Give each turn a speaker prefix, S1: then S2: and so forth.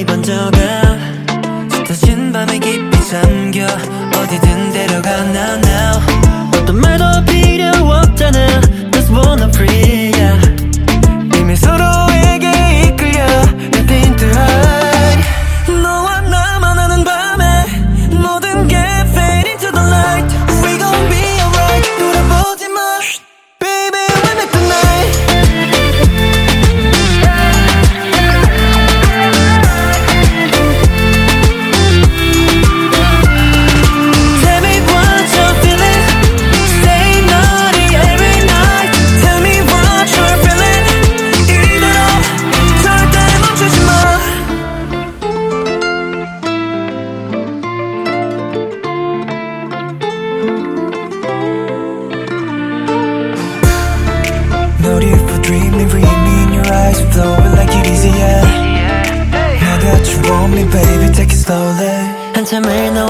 S1: 바람이 번져가 짙어진 밤에 깊이 잠겨 어디든 데려가 now now 어떤 말도 필요 없잖아 Just wanna free yeah. 이미 서로에게 이끌려 Nothing to hide 너와 나만 아는 밤에 모든 게 fade into the light We gon' be alright 돌아보지 마 Baby we make the night Tell me what you're feeling Stay naughty every night Tell me what you're feeling 이대로 절대 멈추지 마 No need for dreaming, reading in your eyes Flowing like it easy, yeah Now that you want me, baby, take it slowly 한참을 너